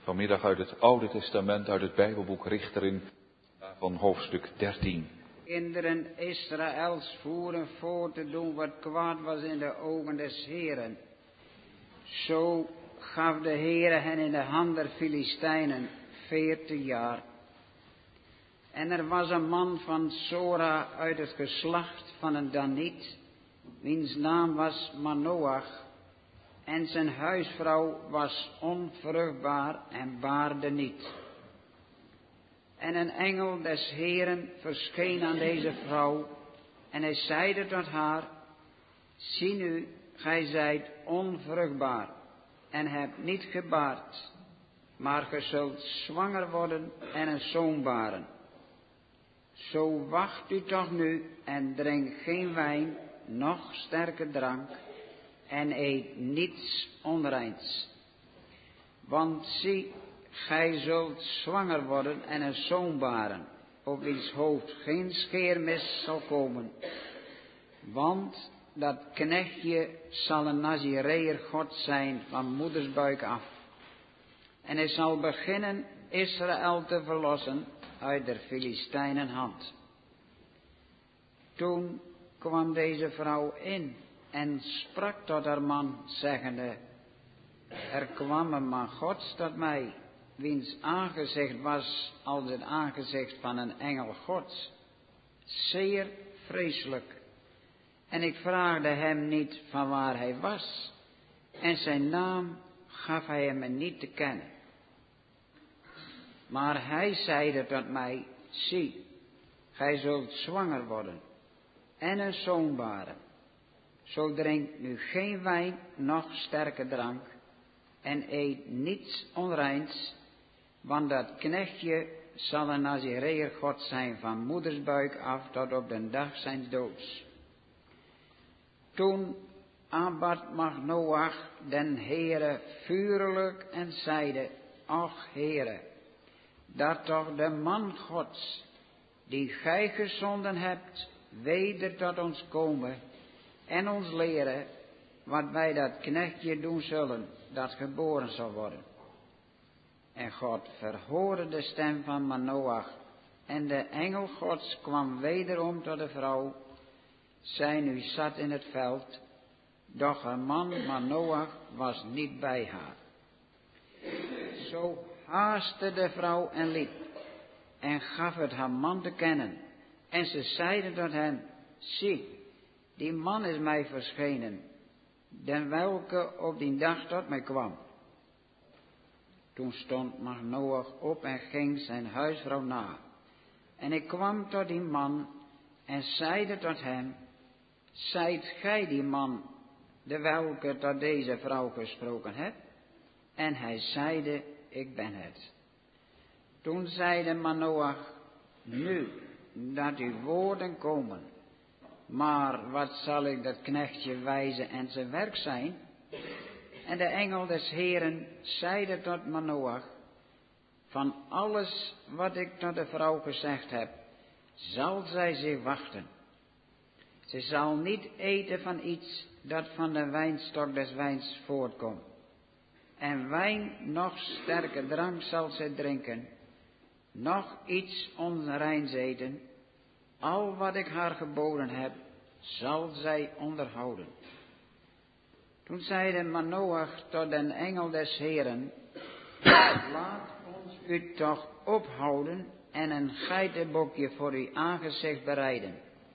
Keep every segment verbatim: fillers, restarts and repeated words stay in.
Vanmiddag uit het Oude Testament, uit het Bijbelboek Richteren, van hoofdstuk dertien. Kinderen Israëls voeren voor te doen wat kwaad was in de ogen des Heren. Zo gaf de Heere hen in de hand der Filistijnen veertig jaar. En er was een man van Sora uit het geslacht van een Daniet, wiens naam was Manoach. En zijn huisvrouw was onvruchtbaar en baarde niet. En een engel des Heeren verscheen aan deze vrouw, en hij zeide tot haar: zie nu, gij zijt onvruchtbaar, en hebt niet gebaard, maar ge zult zwanger worden en een zoon baren. Zo wacht u toch nu, en drink geen wijn, noch sterke drank, en eet niets onreins. Want zie, gij zult zwanger worden en een zoon baren, op wiens hoofd geen scheermes zal komen. Want dat knechtje zal een Nazireër God zijn van moedersbuik af. En hij zal beginnen Israël te verlossen uit der Filistijnen hand. Toen kwam deze vrouw in en sprak tot haar man, zeggende: er kwam een man Gods tot mij, wiens aangezicht was als het aangezicht van een engel Gods, zeer vreselijk. En ik vraagde hem niet van waar hij was, en zijn naam gaf hij hem niet te kennen. Maar hij zeide tot mij: zie, gij zult zwanger worden en een zoon baren. Zo drink nu geen wijn, noch sterke drank, en eet niets onreins, want dat knechtje zal een Nazireër God zijn van moedersbuik af tot op de dag zijns doods. Toen aanbad Manoach den Heere vurelijk en zeide: och Heere, dat toch de man Gods, die gij gezonden hebt, weder tot ons komen en ons leren wat wij dat knechtje doen zullen, dat geboren zal worden. En God verhoorde de stem van Manoach, en de engel Gods kwam wederom tot de vrouw. Zij nu zat in het veld, doch haar man Manoach was niet bij haar. Zo haastte de vrouw en liep, en gaf het haar man te kennen. En ze zeide tot hem: zie, die man is mij verschenen, den welke op die dag tot mij kwam. Toen stond Manoach op en ging zijn huisvrouw na. En ik kwam tot die man en zeide tot hem: zijt gij die man, de welke tot deze vrouw gesproken hebt? En hij zeide: ik ben het. Toen zeide Manoach: nu dat uw woorden komen, maar wat zal ik dat knechtje wijzen en zijn werk zijn? En de engel des Heeren zeide tot Manoach: van alles wat ik tot de vrouw gezegd heb, zal zij zich wachten. Ze zal niet eten van iets dat van de wijnstok des wijns voortkomt. En wijn, noch sterke drank zal zij drinken, noch iets onreins eten. Al wat ik haar geboden heb, zal zij onderhouden. Toen zeide Manoach tot den engel des Heeren: laat ons u toch ophouden en een geitenbokje voor uw aangezicht bereiden.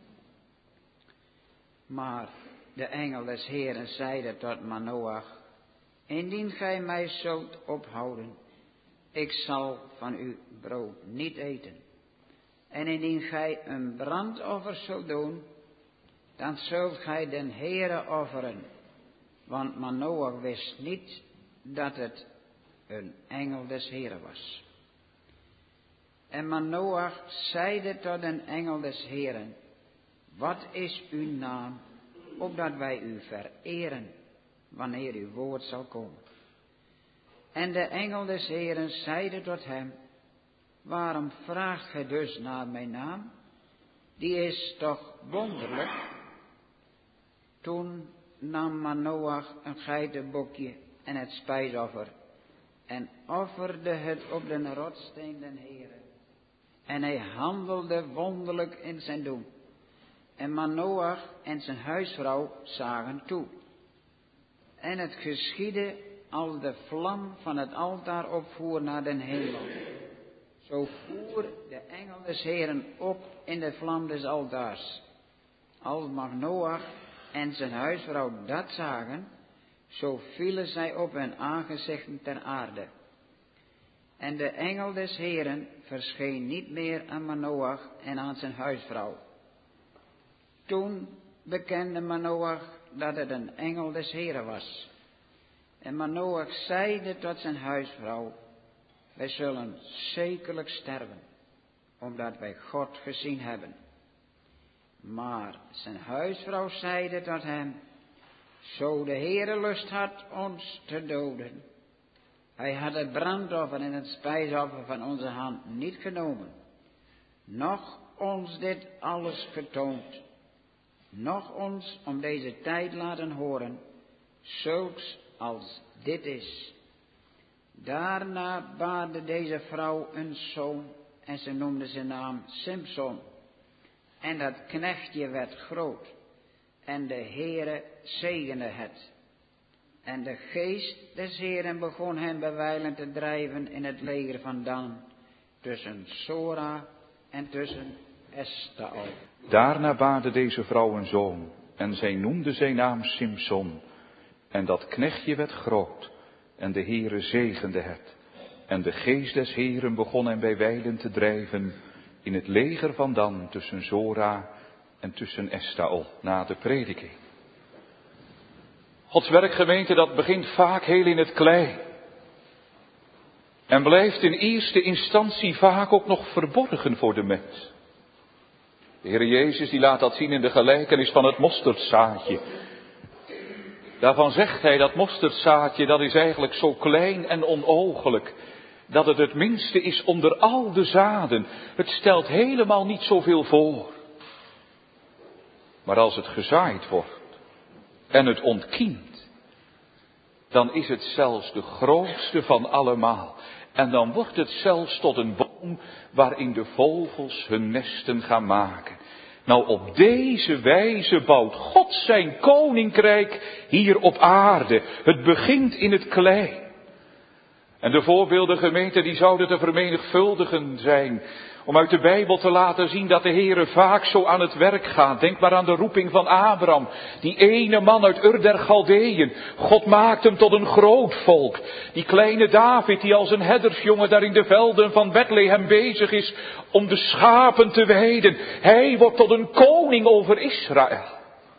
Maar de engel des Heeren zeide tot Manoach: indien gij mij zult ophouden, ik zal van uw brood niet eten. En indien gij een brandoffer zult doen, dan zult gij den Heere offeren. Want Manoach wist niet dat het een engel des Heeren was. En Manoach zeide tot een engel des Heeren: wat is uw naam, opdat wij u vereren, wanneer uw woord zal komen? En de engel des Heeren zeide tot hem: waarom vraagt gij dus naar mijn naam? Die is toch wonderlijk? Toen nam Manoach een geitenbokje en het spijsoffer en offerde het op de rotssteen den Heere. En hij handelde wonderlijk in zijn doen. En Manoach en zijn huisvrouw zagen toe. En het geschiedde als de vlam van het altaar opvoer naar den hemel. Zo voer de engel des Heeren op in de vlam des altaars. Als Manoach en zijn huisvrouw dat zagen, zo vielen zij op hun aangezichten ter aarde. En de engel des Heeren verscheen niet meer aan Manoach en aan zijn huisvrouw. Toen bekende Manoach dat het een engel des Heeren was. En Manoach zeide tot zijn huisvrouw, wij zullen zekerlijk sterven, omdat wij God gezien hebben. Maar zijn huisvrouw zeide tot hem, zo de Heere lust had ons te doden. Hij had het brandoffer en het spijsoffer van onze hand niet genomen, noch ons dit alles getoond, noch ons om deze tijd laten horen, zulks als dit is. Daarna baarde deze vrouw een zoon en ze noemde zijn naam Simson. En dat knechtje werd groot en de Heere zegende het. En de geest des Heeren begon hem bijwijlen te drijven in het leger van Dan, tussen Sora en tussen Estaol. Daarna baarde deze vrouw een zoon en zij noemde zijn naam Simson. En dat knechtje werd groot en de Heere zegende het. En de geest des Heeren begon hem bijwijlen te drijven in het leger van Dan, tussen Sora en tussen Estaol. Na de prediking. Gods werkgemeente, dat begint vaak heel in het klein. En blijft in eerste instantie vaak ook nog verborgen voor de mens. De Heer Jezus die laat dat zien in de gelijkenis van het mosterdzaadje. Daarvan zegt hij dat mosterdzaadje, dat is eigenlijk zo klein en onoogelijk, dat het het minste is onder al de zaden. Het stelt helemaal niet zoveel voor. Maar als het gezaaid wordt en het ontkiemt, dan is het zelfs de grootste van allemaal. En dan wordt het zelfs tot een boom waarin de vogels hun nesten gaan maken. Nou, op deze wijze bouwt God zijn koninkrijk hier op aarde. Het begint in het klein. En de voorbeelden, gemeente, die zouden te vermenigvuldigen zijn. Om uit de Bijbel te laten zien dat de Heere vaak zo aan het werk gaat. Denk maar aan de roeping van Abraham. Die ene man uit Ur der Galdeeën. God maakt hem tot een groot volk. Die kleine David die als een herdersjongen daar in de velden van Bethlehem bezig is om de schapen te weiden. Hij wordt tot een koning over Israël.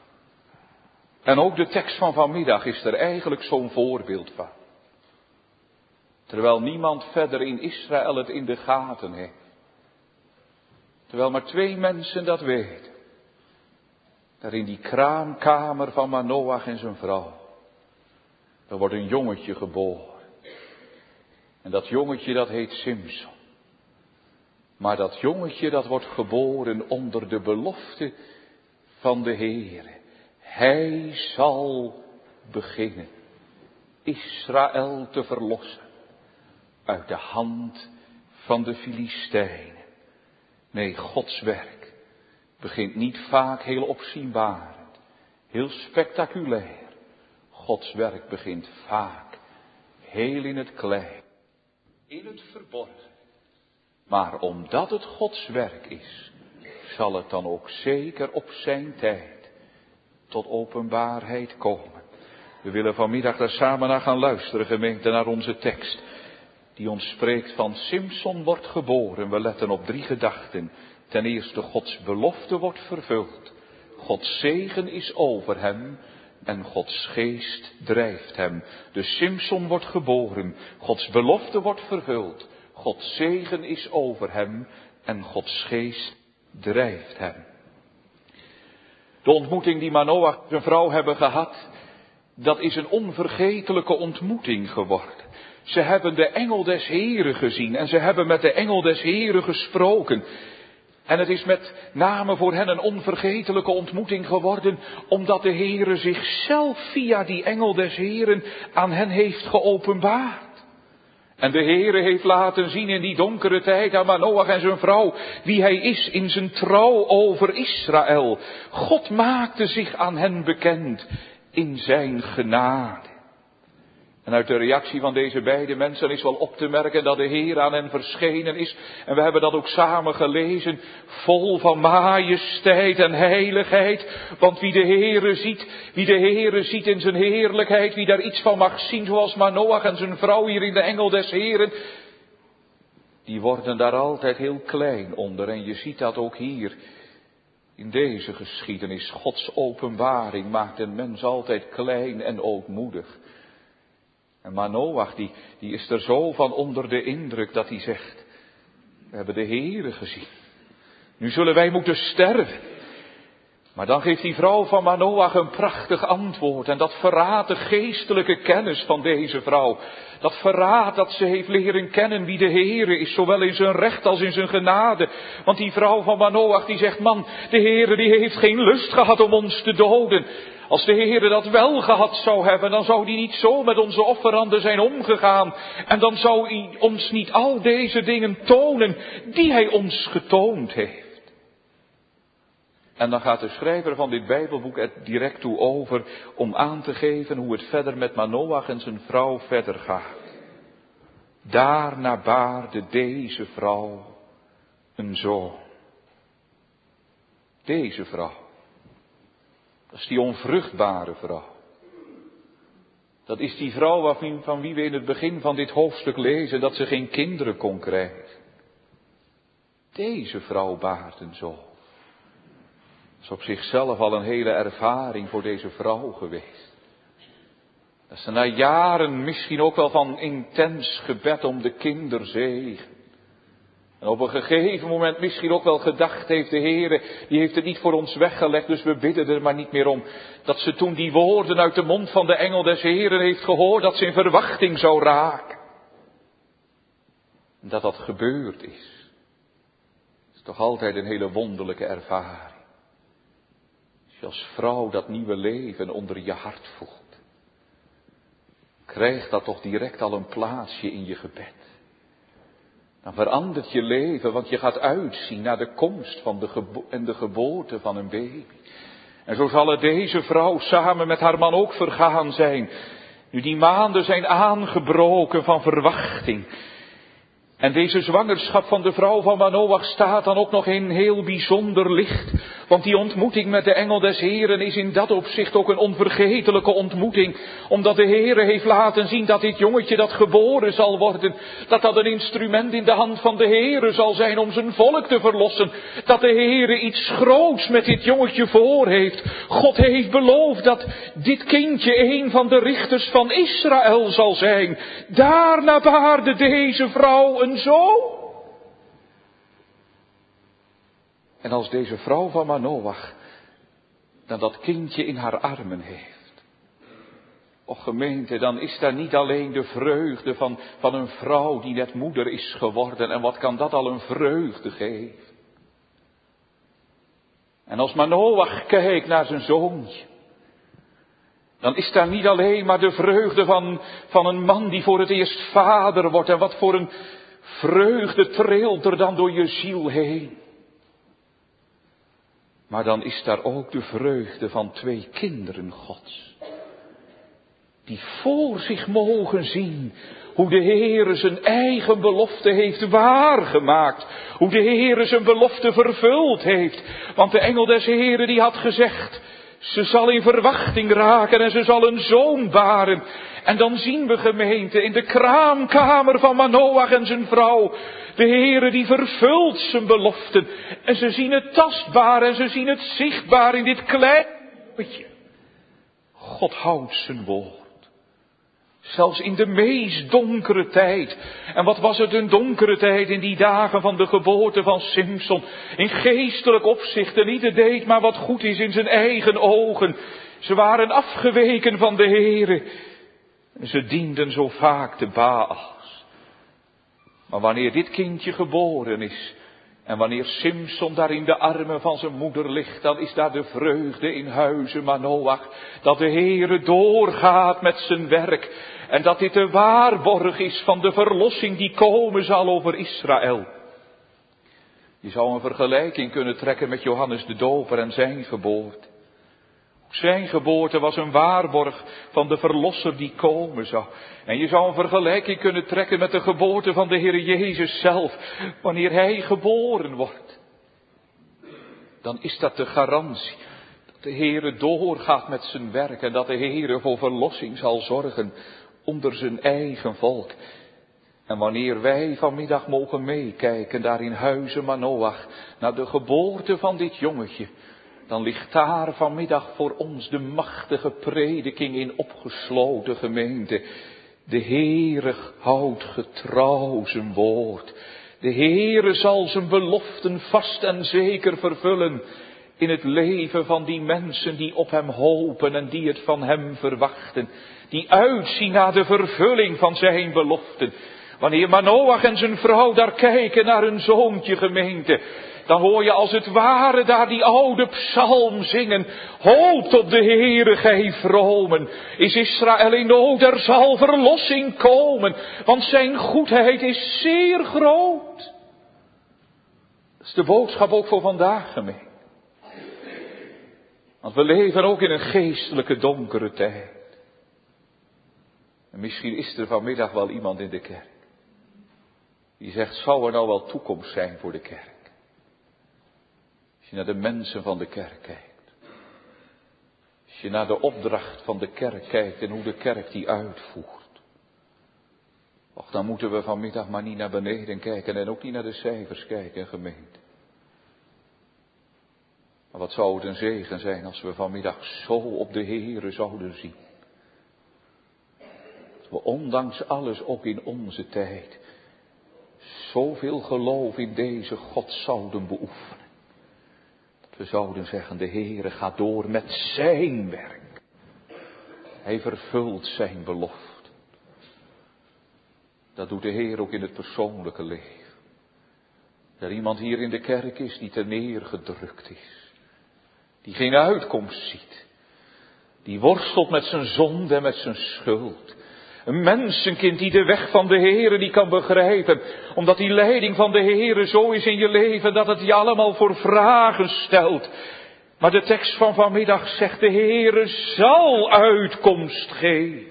En ook de tekst van vanmiddag is er eigenlijk zo'n voorbeeld van. Terwijl niemand verder in Israël het in de gaten heeft. Terwijl maar twee mensen dat weten. Daar in die kraamkamer van Manoach en zijn vrouw. Er wordt een jongetje geboren. En dat jongetje dat heet Simson. Maar dat jongetje dat wordt geboren onder de belofte van de Heere. Hij zal beginnen Israël te verlossen uit de hand van de Filistijnen. Nee, Gods werk begint niet vaak heel opzienbarend, heel spectaculair. Gods werk begint vaak heel in het klein, in het verborgen. Maar omdat het Gods werk is, zal het dan ook zeker op zijn tijd tot openbaarheid komen. We willen vanmiddag daar samen naar gaan luisteren, gemeente, naar onze tekst. Die ons spreekt van Simson wordt geboren. We letten op drie gedachten. Ten eerste, Gods belofte wordt vervuld. Gods zegen is over hem. En Gods geest drijft hem. Dus Simson wordt geboren. Gods belofte wordt vervuld. Gods zegen is over hem. En Gods geest drijft hem. De ontmoeting die Manoach en zijn vrouw hebben gehad, dat is een onvergetelijke ontmoeting geworden. Ze hebben de engel des Heeren gezien en ze hebben met de engel des Heeren gesproken. En het is met name voor hen een onvergetelijke ontmoeting geworden, omdat de Heere zichzelf via die engel des Heeren aan hen heeft geopenbaard. En de Heere heeft laten zien in die donkere tijd aan Manoach en zijn vrouw wie hij is in zijn trouw over Israël. God maakte zich aan hen bekend in zijn genade. En uit de reactie van deze beide mensen is wel op te merken dat de Heer aan hen verschenen is. En we hebben dat ook samen gelezen, vol van majesteit en heiligheid. Want wie de Heere ziet, wie de Heere ziet in zijn heerlijkheid, wie daar iets van mag zien, zoals Manoach en zijn vrouw hier in de engel des Heeren, die worden daar altijd heel klein onder. En je ziet dat ook hier in deze geschiedenis. Gods openbaring maakt een mens altijd klein en ootmoedig. En Manoach, die, die is er zo van onder de indruk dat hij zegt, we hebben de Heere gezien. Nu zullen wij moeten sterven. Maar dan geeft die vrouw van Manoach een prachtig antwoord. En dat verraadt de geestelijke kennis van deze vrouw. Dat verraadt dat ze heeft leren kennen wie de Heere is, zowel in zijn recht als in zijn genade. Want die vrouw van Manoach die zegt, man, de Heere die heeft geen lust gehad om ons te doden. Als de Heere dat wel gehad zou hebben, dan zou hij niet zo met onze offeranden zijn omgegaan. En dan zou hij ons niet al deze dingen tonen die hij ons getoond heeft. En dan gaat de schrijver van dit Bijbelboek er direct toe over om aan te geven hoe het verder met Manoach en zijn vrouw verder gaat. Daarna baarde deze vrouw een zoon. Deze vrouw. Dat is die onvruchtbare vrouw. Dat is die vrouw van wie we in het begin van dit hoofdstuk lezen dat ze geen kinderen kon krijgen. Deze vrouw baart een zoon. Dat is op zichzelf al een hele ervaring voor deze vrouw geweest. Dat ze na jaren misschien ook wel van intens gebed om de kinderzegen. En op een gegeven moment misschien ook wel gedacht heeft, de Heere, die heeft het niet voor ons weggelegd, dus we bidden er maar niet meer om. Dat ze toen die woorden uit de mond van de engel des Heeren heeft gehoord, dat ze in verwachting zou raken. En dat dat gebeurd is. Dat is toch altijd een hele wonderlijke ervaring. Als je als vrouw dat nieuwe leven onder je hart voelt, krijgt dat toch direct al een plaatsje in je gebed. Dan verandert je leven, want je gaat uitzien naar de komst van de gebo- en de geboorte van een baby. En zo zal het deze vrouw samen met haar man ook vergaan zijn. Nu die maanden zijn aangebroken van verwachting. En deze zwangerschap van de vrouw van Manoach staat dan ook nog in heel bijzonder licht. Want die ontmoeting met de engel des Heeren is in dat opzicht ook een onvergetelijke ontmoeting. Omdat de Heere heeft laten zien dat dit jongetje dat geboren zal worden, dat dat een instrument in de hand van de Heere zal zijn om zijn volk te verlossen. Dat de Heere iets groots met dit jongetje voor heeft. God heeft beloofd dat dit kindje een van de richters van Israël zal zijn. Daarna baarde deze vrouw een zoon. En als deze vrouw van Manoach dan dat kindje in haar armen heeft. Och gemeente, dan is daar niet alleen de vreugde van, van een vrouw die net moeder is geworden. En wat kan dat al een vreugde geven. En als Manoach kijkt naar zijn zoontje. Dan is daar niet alleen maar de vreugde van, van een man die voor het eerst vader wordt. En wat voor een vreugde trilt er dan door je ziel heen. Maar dan is daar ook de vreugde van twee kinderen Gods. Die voor zich mogen zien hoe de Heere zijn eigen belofte heeft waargemaakt. Hoe de Heere zijn belofte vervuld heeft. Want de engel des Heeren die had gezegd, ze zal in verwachting raken en ze zal een zoon baren. En dan zien we gemeente in de kraamkamer van Manoach en zijn vrouw. De Heere die vervult zijn beloften. En ze zien het tastbaar en ze zien het zichtbaar in dit kleine beetje. God houdt zijn woord. Zelfs in de meest donkere tijd. En wat was het een donkere tijd in die dagen van de geboorte van Simson. In geestelijk opzicht en ieder deed maar wat goed is in zijn eigen ogen. Ze waren afgeweken van de Heere. En ze dienden zo vaak de Baals. Maar wanneer dit kindje geboren is En wanneer Simson daar in de armen van zijn moeder ligt, dan is daar de vreugde in huize Manoach. Dat de Heere doorgaat met zijn werk. En dat dit de waarborg is van de verlossing die komen zal over Israël. Je zou een vergelijking kunnen trekken met Johannes de Doper en zijn geboorte. Zijn geboorte was een waarborg van de verlosser die komen zou. En je zou een vergelijking kunnen trekken met de geboorte van de Heer Jezus zelf. Wanneer Hij geboren wordt, dan is dat de garantie dat de Heere doorgaat met zijn werk. En dat de Heere voor verlossing zal zorgen onder zijn eigen volk. En wanneer wij vanmiddag mogen meekijken daar in huize Manoach naar de geboorte van dit jongetje, dan ligt daar vanmiddag voor ons de machtige prediking in opgesloten gemeente. De Heere houdt getrouw zijn woord. De Heere zal zijn beloften vast en zeker vervullen in het leven van die mensen die op hem hopen en die het van hem verwachten. Die uitzien naar de vervulling van zijn beloften. Wanneer Manoach en zijn vrouw daar kijken naar hun zoontje gemeente, dan hoor je als het ware daar die oude psalm zingen. Hoopt op de Heere, gij vromen. Is Israël in nood, er zal verlossing komen. Want zijn goedheid is zeer groot. Dat is de boodschap ook voor vandaag, gemeente. Want we leven ook in een geestelijke donkere tijd. En misschien is er vanmiddag wel iemand in de kerk die zegt, zou er nou wel toekomst zijn voor de kerk? Als je naar de mensen van de kerk kijkt. Als je naar de opdracht van de kerk kijkt en hoe de kerk die uitvoert. Och, dan moeten we vanmiddag maar niet naar beneden kijken en ook niet naar de cijfers kijken, gemeente. Maar wat zou het een zegen zijn als we vanmiddag zo op de Heere zouden zien. Dat we ondanks alles ook in onze tijd zoveel geloof in deze God zouden beoefenen. Dat we zouden zeggen, de Heere gaat door met zijn werk. Hij vervult zijn belofte. Dat doet de Heer ook in het persoonlijke leven. Dat er iemand hier in de kerk is die ter neergedrukt is. Die geen uitkomst ziet. Die worstelt met zijn zonde en met zijn schuld. Een mensenkind die de weg van de Heere niet kan begrijpen. Omdat die leiding van de Heere zo is in je leven dat het je allemaal voor vragen stelt. Maar de tekst van vanmiddag zegt, de Heere zal uitkomst geven.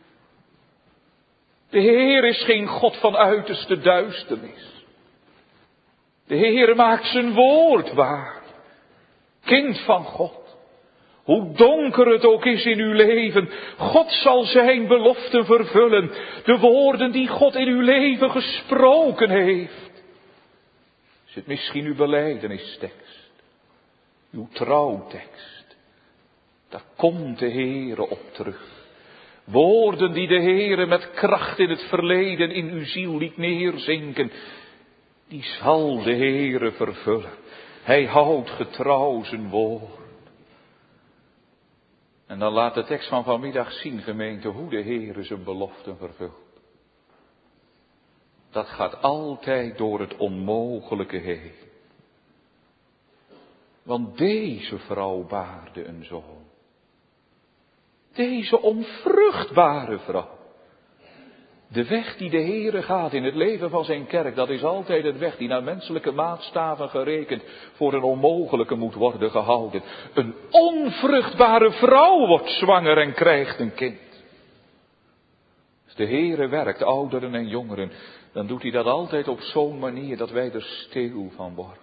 De Heer is geen God van uiterste duisternis. De Heere maakt zijn woord waar. Kind van God. Hoe donker het ook is in uw leven, God zal zijn beloften vervullen. De woorden die God in uw leven gesproken heeft. Is het misschien uw belijdenistekst, uw trouwtekst. Daar komt de Heere op terug. Woorden die de Heere met kracht in het verleden in uw ziel liet neerzinken. Die zal de Heere vervullen. Hij houdt getrouw zijn woord. En dan laat de tekst van vanmiddag zien, gemeente, hoe de Heere zijn beloften vervult. Dat gaat altijd door het onmogelijke heen. Want deze vrouw baarde een zoon. Deze onvruchtbare vrouw. De weg die de Heere gaat in het leven van zijn kerk, dat is altijd een weg die naar menselijke maatstaven gerekend voor een onmogelijke moet worden gehouden. Een onvruchtbare vrouw wordt zwanger en krijgt een kind. Als de Heere werkt, ouderen en jongeren, dan doet hij dat altijd op zo'n manier dat wij er stil van worden.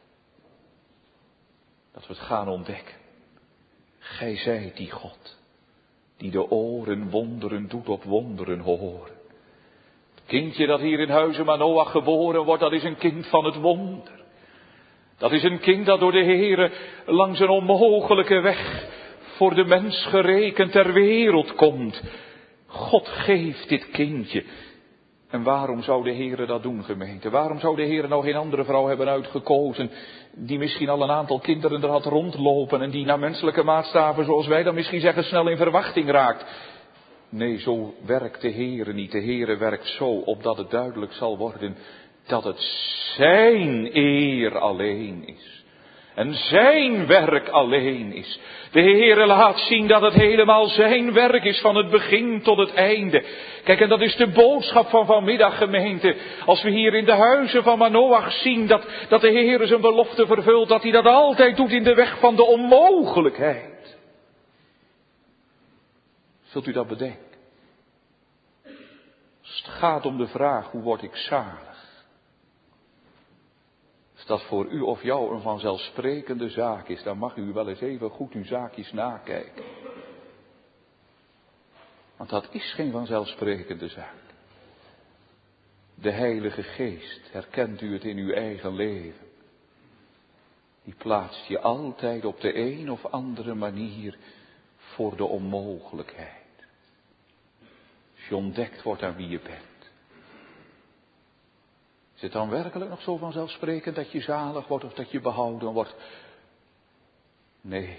Dat we het gaan ontdekken. Gij zijt die God, die de oren wonderen doet op wonderen horen. Kindje dat hier in huize Manoach geboren wordt, dat is een kind van het wonder. Dat is een kind dat door de Heere langs een onmogelijke weg voor de mens gerekend ter wereld komt. God geeft dit kindje. En waarom zou de Heere dat doen, gemeente? Waarom zou de Heere nou geen andere vrouw hebben uitgekozen, die misschien al een aantal kinderen er had rondlopen en die naar menselijke maatstaven, zoals wij dan misschien zeggen, snel in verwachting raakt? Nee, zo werkt de Heere niet. De Heere werkt zo, opdat het duidelijk zal worden. dat het zijn eer alleen is. En zijn werk alleen is. De Heere laat zien dat het helemaal zijn werk is van het begin tot het einde. Kijk, en dat is de boodschap van vanmiddag, gemeente. Als we hier in de huizen van Manoach zien dat, dat de Heere zijn belofte vervult. Dat hij dat altijd doet in de weg van de onmogelijkheid. Zult u dat bedenken? Als het gaat om de vraag, hoe word ik zalig? Als dat voor u of jou een vanzelfsprekende zaak is, dan mag u wel eens even goed uw zaakjes nakijken. Want dat is geen vanzelfsprekende zaak. De Heilige Geest, herkent u het in uw eigen leven? Die plaatst je altijd op de een of andere manier voor de onmogelijkheid. Als je ontdekt wordt aan wie je bent. Is het dan werkelijk nog zo vanzelfsprekend dat je zalig wordt of dat je behouden wordt? Nee.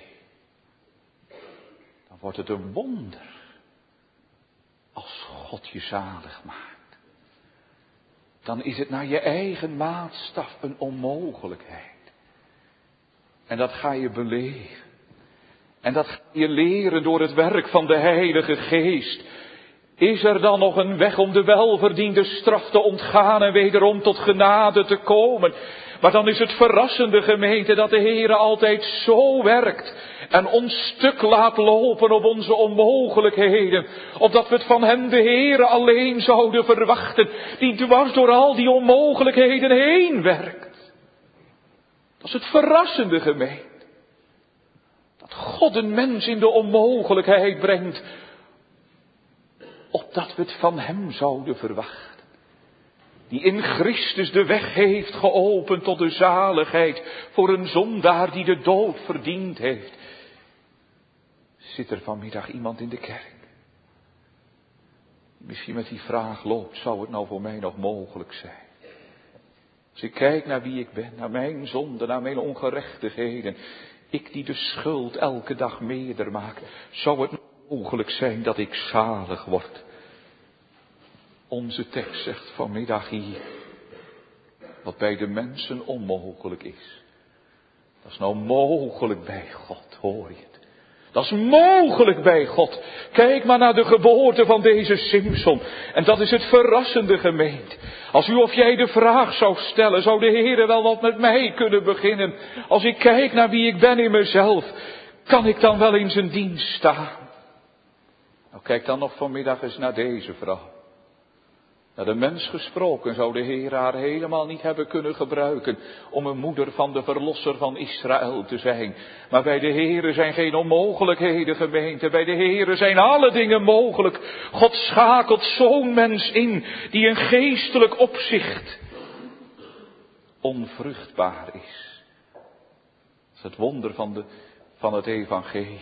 Dan wordt het een wonder als God je zalig maakt. Dan is het naar je eigen maatstaf een onmogelijkheid. En dat ga je beleven. En dat ga je leren door het werk van de Heilige Geest. Is er dan nog een weg om de welverdiende straf te ontgaan en wederom tot genade te komen? Maar dan is het verrassende, gemeente, dat de Heere altijd zo werkt en ons stuk laat lopen op onze onmogelijkheden, opdat we het van hem, de Heere, alleen zouden verwachten, die dwars door al die onmogelijkheden heen werkt. Dat is het verrassende, gemeente. Dat God een mens in de onmogelijkheid brengt, opdat we het van hem zouden verwachten. Die in Christus de weg heeft geopend tot de zaligheid voor een zondaar die de dood verdiend heeft. Zit er vanmiddag iemand in de kerk? Misschien met die vraag loopt, zou het nou voor mij nog mogelijk zijn? Als ik kijk naar wie ik ben, naar mijn zonde, naar mijn ongerechtigheden. Ik die de schuld elke dag meerder maak. Zou het mogelijk zijn dat ik zalig word? Onze tekst zegt vanmiddag hier, wat bij de mensen onmogelijk is. Dat is nou mogelijk bij God, hoor je het? Dat is mogelijk bij God. Kijk maar naar de geboorte van deze Simson. En dat is het verrassende, gemeente. Als u of jij de vraag zou stellen, zou de Heere wel wat met mij kunnen beginnen. Als ik kijk naar wie ik ben in mezelf, kan ik dan wel in zijn dienst staan? Nou, kijk dan nog vanmiddag eens naar deze vrouw. Naar de mens gesproken zou de Heer haar helemaal niet hebben kunnen gebruiken om een moeder van de verlosser van Israël te zijn. Maar bij de Heere zijn geen onmogelijkheden, gemeente. Bij de Heere zijn alle dingen mogelijk. God schakelt zo'n mens in die in geestelijk opzicht onvruchtbaar is. Dat is het wonder van, de, van het evangelie.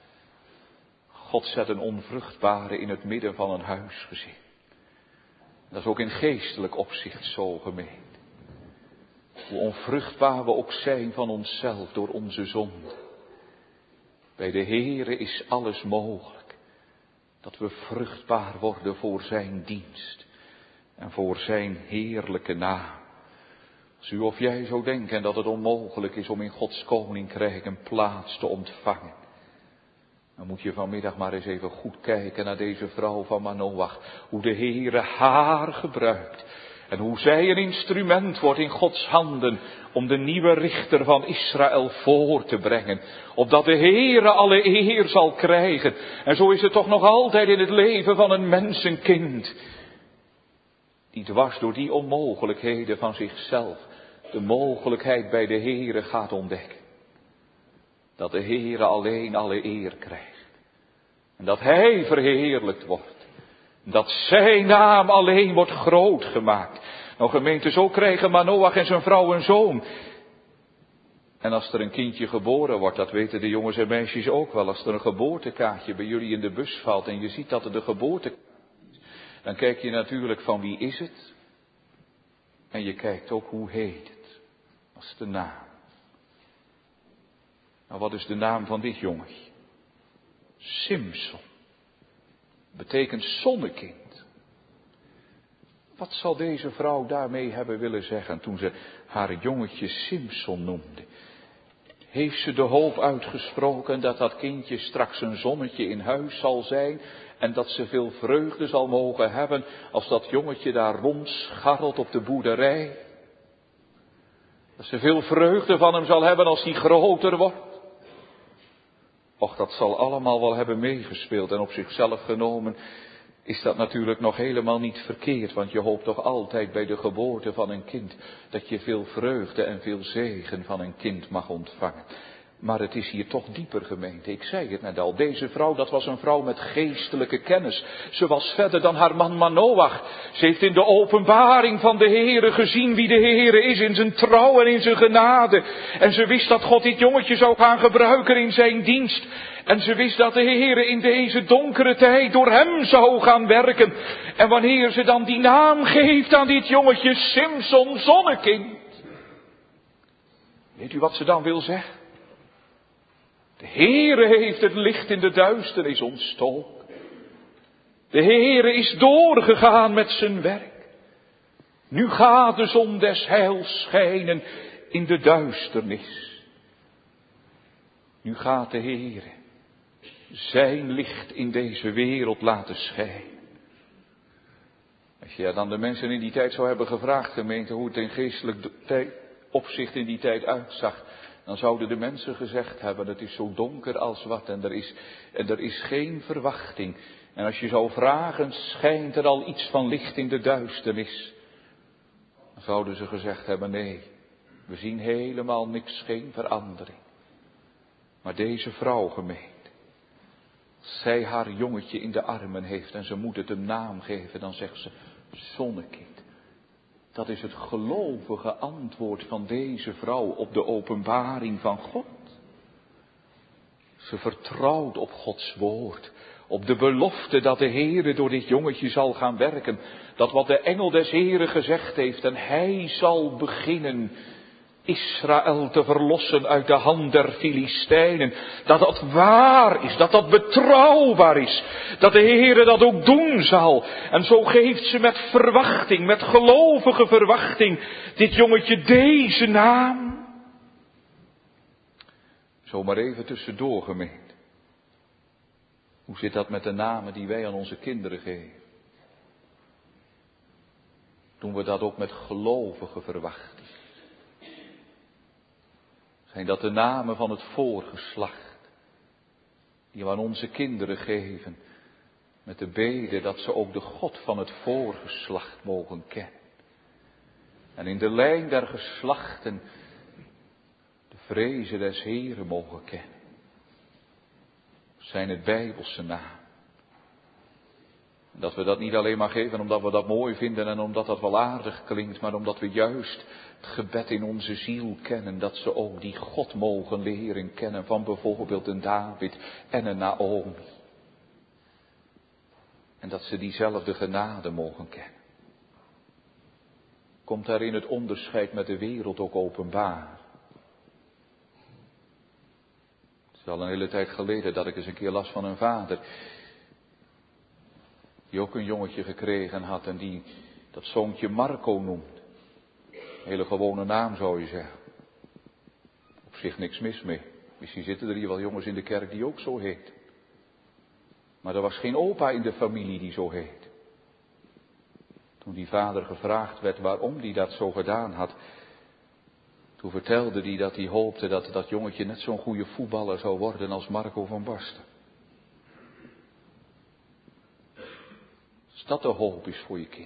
God zet een onvruchtbare in het midden van een huisgezin. Dat is ook in geestelijk opzicht zo, gemeend. Hoe onvruchtbaar we ook zijn van onszelf door onze zonde. Bij de Heere is alles mogelijk. Dat we vruchtbaar worden voor zijn dienst. En voor zijn heerlijke naam. Als u of jij zo denkt en dat het onmogelijk is om in Gods koninkrijk een plaats te ontvangen. Dan moet je vanmiddag maar eens even goed kijken naar deze vrouw van Manoach. Hoe de Heere haar gebruikt. En hoe zij een instrument wordt in Gods handen. Om de nieuwe richter van Israël voor te brengen. Opdat de Heere alle eer zal krijgen. En zo is het toch nog altijd in het leven van een mensenkind. Die dwars door die onmogelijkheden van zichzelf. De mogelijkheid bij de Heere gaat ontdekken. Dat de Heere alleen alle eer krijgt. En dat Hij verheerlijkt wordt. Dat zijn naam alleen wordt groot gemaakt. Nou, gemeente, zo krijgen Manoach en zijn vrouw een zoon. En als er een kindje geboren wordt, dat weten de jongens en meisjes ook wel. Als er een geboortekaartje bij jullie in de bus valt en je ziet dat er de geboortekaartje is. Dan kijk je natuurlijk van wie is het. En je kijkt ook hoe heet het. Dat is de naam. Nou, wat is de naam van dit jongetje? Simson. Betekent zonnekind. Wat zal deze vrouw daarmee hebben willen zeggen toen ze haar jongetje Simson noemde? Heeft ze de hoop uitgesproken dat dat kindje straks een zonnetje in huis zal zijn en dat ze veel vreugde zal mogen hebben als dat jongetje daar rondscharrelt op de boerderij? Dat ze veel vreugde van hem zal hebben als hij groter wordt? Och, dat zal allemaal wel hebben meegespeeld en op zichzelf genomen is dat natuurlijk nog helemaal niet verkeerd, want je hoopt toch altijd bij de geboorte van een kind dat je veel vreugde en veel zegen van een kind mag ontvangen. Maar het is hier toch dieper, gemeente. Ik zei het net al, deze vrouw, dat was een vrouw met geestelijke kennis. Ze was verder dan haar man Manoach. Ze heeft in de openbaring van de Heere gezien wie de Heere is in zijn trouw en in zijn genade. En ze wist dat God dit jongetje zou gaan gebruiken in zijn dienst. En ze wist dat de Heere in deze donkere tijd door hem zou gaan werken. En wanneer ze dan die naam geeft aan dit jongetje, Simson, zonnekind. Weet u wat ze dan wil zeggen? De Heere heeft het licht in de duisternis ontstoken. De Heere is doorgegaan met zijn werk. Nu gaat de zon des heils schijnen in de duisternis. Nu gaat de Heere zijn licht in deze wereld laten schijnen. Als je dan de mensen in die tijd zou hebben gevraagd, gemeente, hoe het in geestelijk opzicht in die tijd uitzag, dan zouden de mensen gezegd hebben, het is zo donker als wat en er is, en er is geen verwachting. En als je zou vragen, schijnt er al iets van licht in de duisternis? Dan zouden ze gezegd hebben, nee, we zien helemaal niks, geen verandering. Maar deze vrouw, gemeente, als zij haar jongetje in de armen heeft en ze moet het een naam geven, dan zegt ze, zonnekind. Dat is het gelovige antwoord van deze vrouw op de openbaring van God. Ze vertrouwt op Gods woord, op de belofte dat de Heere door dit jongetje zal gaan werken. Dat wat de engel des Heeren gezegd heeft en hij zal beginnen Israël te verlossen uit de hand der Filistijnen. Dat dat waar is, dat dat betrouwbaar is. Dat de Heere dat ook doen zal. En zo geeft ze met verwachting, met gelovige verwachting, dit jongetje deze naam. Zomaar even tussendoor, gemeente. Hoe zit dat met de namen die wij aan onze kinderen geven? Doen we dat ook met gelovige verwachting? Zijn dat de namen van het voorgeslacht, die we aan onze kinderen geven, met de bede dat ze ook de God van het voorgeslacht mogen kennen. En in de lijn der geslachten de vrezen des Heeren mogen kennen. Zijn het Bijbelse namen. Dat we dat niet alleen maar geven omdat we dat mooi vinden en omdat dat wel aardig klinkt, maar omdat we juist het gebed in onze ziel kennen, dat ze ook die God mogen leren kennen van bijvoorbeeld een David en een Naomi. En dat ze diezelfde genade mogen kennen. Komt daarin het onderscheid met de wereld ook openbaar. Het is al een hele tijd geleden dat ik eens een keer las van een vader die ook een jongetje gekregen had en die dat zoontje Marco noemde. Hele gewone naam zou je zeggen. Op zich niks mis mee. Misschien zitten er hier wel jongens in de kerk die ook zo heet. Maar er was geen opa in de familie die zo heet. Toen die vader gevraagd werd waarom hij dat zo gedaan had, toen vertelde hij dat hij hoopte dat dat jongetje net zo'n goede voetballer zou worden als Marco van Basten. Als dat de hoop is voor je kind.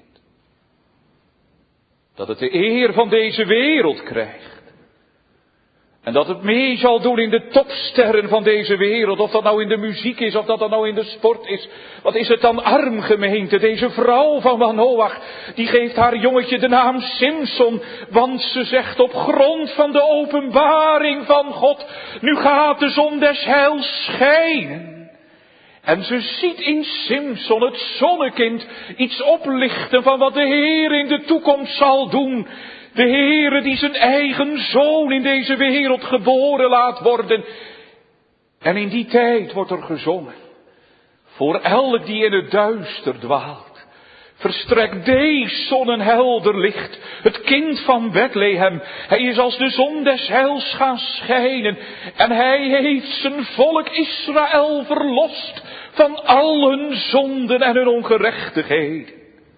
Dat het de eer van deze wereld krijgt. En dat het mee zal doen in de topsterren van deze wereld. Of dat nou in de muziek is, of dat dat nou in de sport is. Wat is het dan arm, gemeente. Deze vrouw van Manoach, die geeft haar jongetje de naam Simson. Want ze zegt op grond van de openbaring van God, nu gaat de zon des heils schijnen. En ze ziet in Simson, het zonnekind, iets oplichten van wat de Heer in de toekomst zal doen. De Heere die zijn eigen zoon in deze wereld geboren laat worden. En in die tijd wordt er gezongen. Voor elk die in het duister dwaalt, Verstrek deze zonnehelder licht, het kind van Bethlehem. Hij is als de zon des heils gaan schijnen. En hij heeft zijn volk Israël verlost van al hun zonden en hun ongerechtigheden.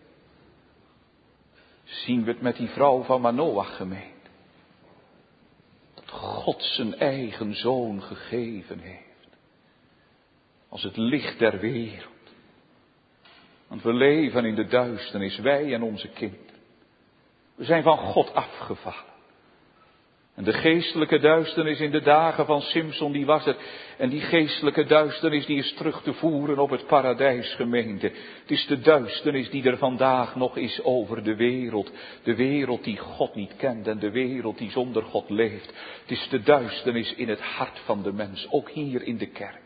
Zien we het met die vrouw van Manoach gemeend. Dat God zijn eigen zoon gegeven heeft. Als het licht der wereld. Want we leven in de duisternis, wij en onze kinderen. We zijn van God afgevallen. En de geestelijke duisternis in de dagen van Simson, die was er. En die geestelijke duisternis, die is terug te voeren op het paradijs, gemeente. Het is de duisternis die er vandaag nog is over de wereld. De wereld die God niet kent en de wereld die zonder God leeft. Het is de duisternis in het hart van de mens, ook hier in de kerk.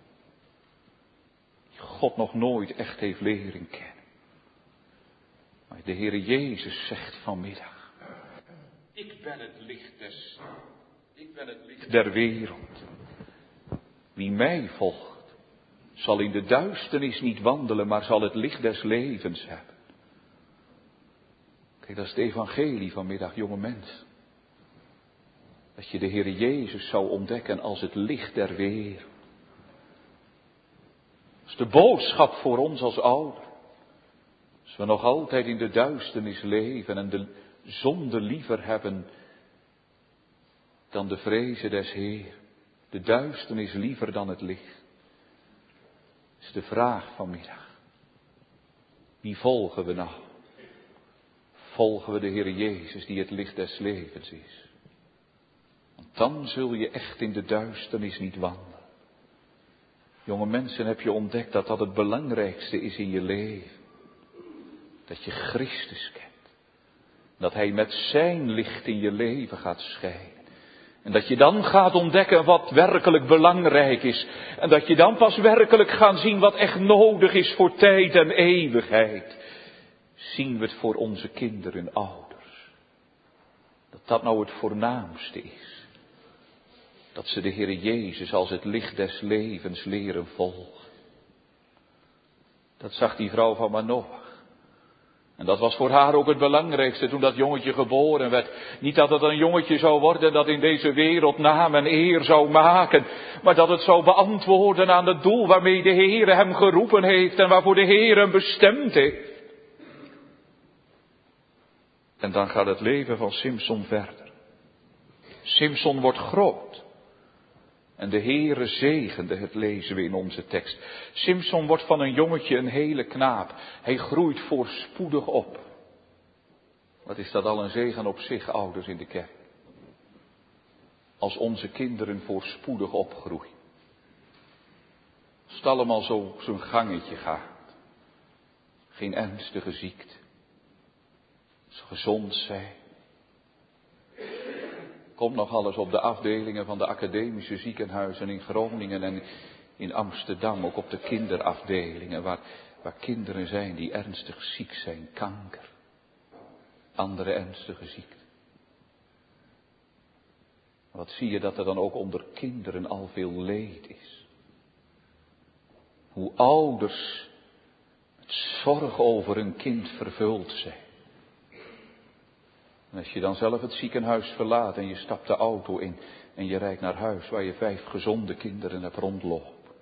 God nog nooit echt heeft leren kennen. Maar de Heere Jezus zegt vanmiddag: ik ben het licht des, ik ben het licht der wereld. Wie mij volgt, zal in de duisternis niet wandelen, maar zal het licht des levens hebben. Kijk, dat is het evangelie vanmiddag, jonge mens. Dat je de Heere Jezus zou ontdekken als het licht der wereld. Dat is de boodschap voor ons als ouder. Als we nog altijd in de duisternis leven en de zonde liever hebben dan de vrezen des Heer. De duisternis liever dan het licht. Dat is de vraag vanmiddag. Wie volgen we nou? Volgen we de Heer Jezus die het licht des levens is? Want dan zul je echt in de duisternis niet wandelen. Jonge mensen, heb je ontdekt dat dat het belangrijkste is in je leven. Dat je Christus kent. Dat Hij met zijn licht in je leven gaat schijnen. En dat je dan gaat ontdekken wat werkelijk belangrijk is. En dat je dan pas werkelijk gaat zien wat echt nodig is voor tijd en eeuwigheid. Zien we het voor onze kinderen en ouders. Dat dat nou het voornaamste is. Dat ze de Heere Jezus als het licht des levens leren volgen. Dat zag die vrouw van Manoach. En dat was voor haar ook het belangrijkste toen dat jongetje geboren werd. Niet dat het een jongetje zou worden dat in deze wereld naam en eer zou maken. Maar dat het zou beantwoorden aan het doel waarmee de Heere hem geroepen heeft en waarvoor de Heere hem bestemd heeft. En dan gaat het leven van Simson verder. Simson wordt groot. En de Heere zegende het, lezen we in onze tekst. Simson wordt van een jongetje een hele knaap. Hij groeit voorspoedig op. Wat is dat al een zegen op zich, ouders in de kerk? Als onze kinderen voorspoedig opgroeien. Als het allemaal zo zijn gangetje gaat. Geen ernstige ziekte. Ze gezond zijn. Komt nog alles op de afdelingen van de academische ziekenhuizen in Groningen en in Amsterdam. Ook op de kinderafdelingen waar, waar kinderen zijn die ernstig ziek zijn. Kanker. Andere ernstige ziekten. Wat zie je dat er dan ook onder kinderen al veel leed is. Hoe ouders met zorg over hun kind vervuld zijn. En als je dan zelf het ziekenhuis verlaat en je stapt de auto in en je rijdt naar huis waar je vijf gezonde kinderen hebt rondlopen.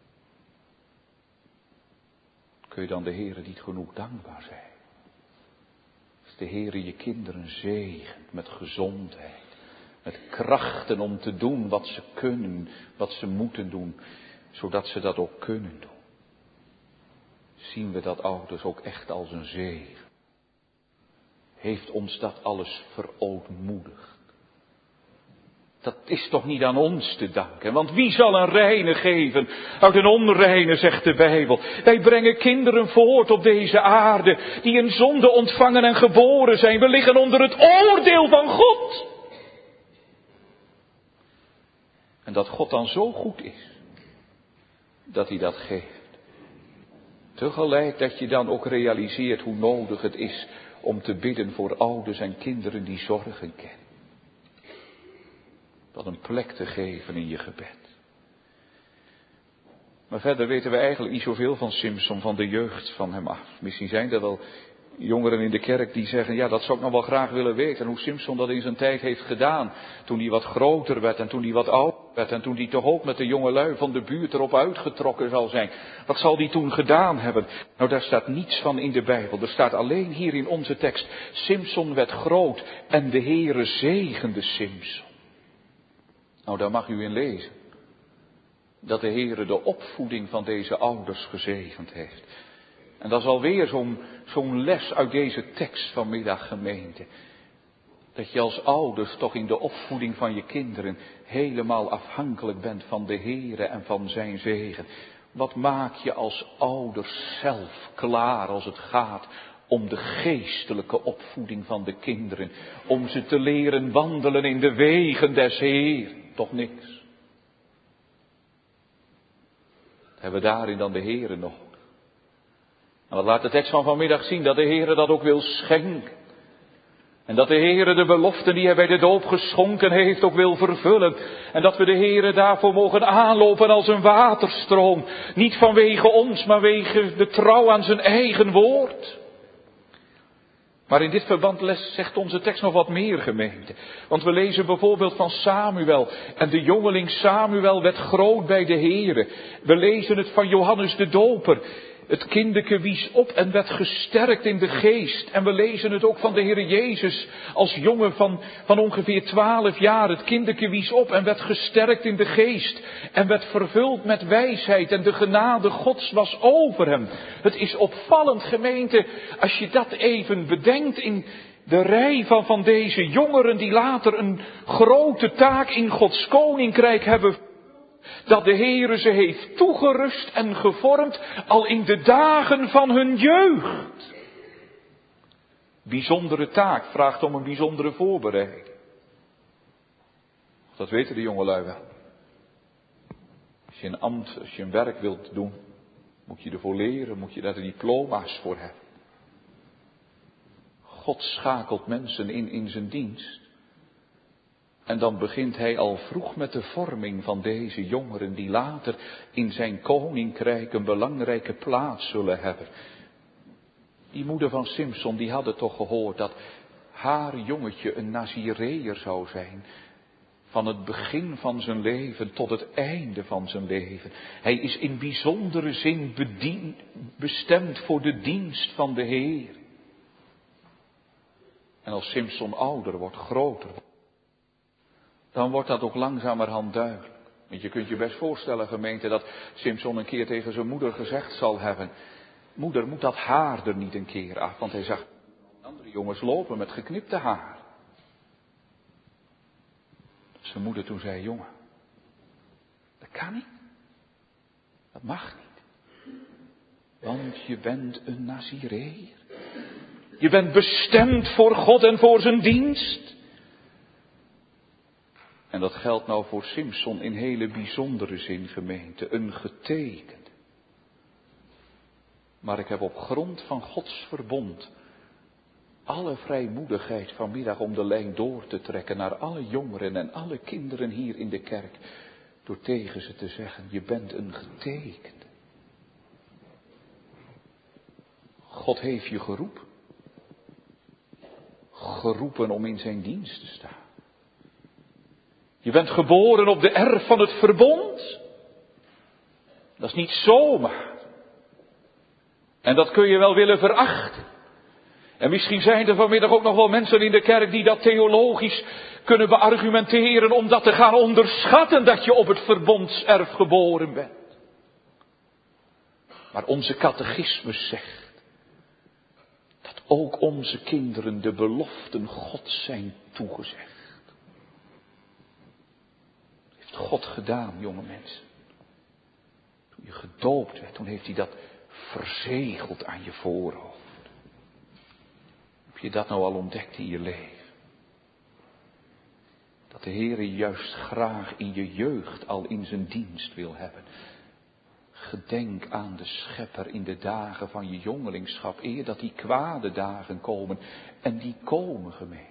Kun je dan de Heere niet genoeg dankbaar zijn? Als de Heere je kinderen zegent met gezondheid, met krachten om te doen wat ze kunnen, wat ze moeten doen, zodat ze dat ook kunnen doen. Zien we dat ouders ook echt als een zegen? Heeft ons dat alles verootmoedigd? Dat is toch niet aan ons te danken? Want wie zal een reine geven uit een onreine, zegt de Bijbel. Wij brengen kinderen voort op deze aarde die in zonde ontvangen en geboren zijn. We liggen onder het oordeel van God. En dat God dan zo goed is, dat hij dat geeft. Tegelijk dat je dan ook realiseert hoe nodig het is om te bidden voor ouders en kinderen die zorgen kennen. Dat een plek te geven in je gebed. Maar verder weten we eigenlijk niet zoveel van Simson, van de jeugd van hem af. Misschien zijn er wel jongeren in de kerk die zeggen, ja, dat zou ik nog wel graag willen weten. Hoe Simson dat in zijn tijd heeft gedaan. Toen hij wat groter werd en toen hij wat ouder werd. En toen hij toch ook met de jongelui van de buurt erop uitgetrokken zal zijn. Wat zal hij toen gedaan hebben? Nou, daar staat niets van in de Bijbel. Er staat alleen hier in onze tekst. Simson werd groot en de Heere zegende Simson. Nou, daar mag u in lezen. Dat de Heere de opvoeding van deze ouders gezegend heeft. En dat is alweer zo'n zo'n les uit deze tekst vanmiddag, gemeente. Dat je als ouders toch in de opvoeding van je kinderen helemaal afhankelijk bent van de Heere en van zijn zegen. Wat maak je als ouders zelf klaar als het gaat om de geestelijke opvoeding van de kinderen. Om ze te leren wandelen in de wegen des Heeren. Toch niks. Hebben we daarin dan de Heere nog? En wat laat de tekst van vanmiddag zien? Dat de Heere dat ook wil schenken. En dat de Heere de beloften die hij bij de doop geschonken heeft ook wil vervullen. En dat we de Heere daarvoor mogen aanlopen als een waterstroom. Niet vanwege ons, maar vanwege de trouw aan zijn eigen woord. Maar in dit verband zegt onze tekst nog wat meer, gemeente. Want we lezen bijvoorbeeld van Samuel. En de jongeling Samuel werd groot bij de Heere. We lezen het van Johannes de Doper. Het kindeke wies op en werd gesterkt in de geest. En we lezen het ook van de Heere Jezus als jongen van, van ongeveer twaalf jaar. Het kindeke wies op en werd gesterkt in de geest. En werd vervuld met wijsheid en de genade Gods was over hem. Het is opvallend, gemeente, als je dat even bedenkt in de rij van, van deze jongeren die later een grote taak in Gods koninkrijk hebben. Dat de Heere ze heeft toegerust en gevormd al in de dagen van hun jeugd. Bijzondere taak vraagt om een bijzondere voorbereiding. Dat weten de jongelui wel. Als je een ambt, als je een werk wilt doen, moet je ervoor leren, moet je daar de diploma's voor hebben. God schakelt mensen in in zijn dienst. En dan begint hij al vroeg met de vorming van deze jongeren die later in zijn koninkrijk een belangrijke plaats zullen hebben. Die moeder van Simson die hadden toch gehoord dat haar jongetje een Nazireër zou zijn. Van het begin van zijn leven tot het einde van zijn leven. Hij is in bijzondere zin bedien, bestemd voor de dienst van de Heer. En als Simson ouder wordt, groter wordt, dan wordt dat ook langzamerhand duidelijk. Want je kunt je best voorstellen, gemeente, dat Simson een keer tegen zijn moeder gezegd zal hebben: moeder, moet dat haar er niet een keer af? Want hij zag andere jongens lopen met geknipte haar. Zijn moeder toen zei: jongen, dat kan niet. Dat mag niet. Want je bent een Nazireër. Je bent bestemd voor God en voor zijn dienst. En dat geldt nou voor Simson in hele bijzondere zin, gemeente. Een getekend. Maar ik heb op grond van Gods verbond alle vrijmoedigheid vanmiddag om de lijn door te trekken naar alle jongeren en alle kinderen hier in de kerk. Door tegen ze te zeggen: je bent een getekende. God heeft je geroepen. Geroepen om in zijn dienst te staan. Je bent geboren op de erf van het verbond. Dat is niet zomaar. En dat kun je wel willen verachten. En misschien zijn er vanmiddag ook nog wel mensen in de kerk die dat theologisch kunnen beargumenteren om dat te gaan onderschatten dat je op het verbondserf geboren bent. Maar onze catechismus zegt dat ook onze kinderen de beloften Gods zijn toegezegd. God gedaan, jonge mensen. Toen je gedoopt werd, toen heeft hij dat verzegeld aan je voorhoofd. Heb je dat nou al ontdekt in je leven? Dat de Heer je juist graag in je jeugd al in zijn dienst wil hebben. Gedenk aan de Schepper in de dagen van je jongelingschap, eer dat die kwade dagen komen. En die komen, gemeente.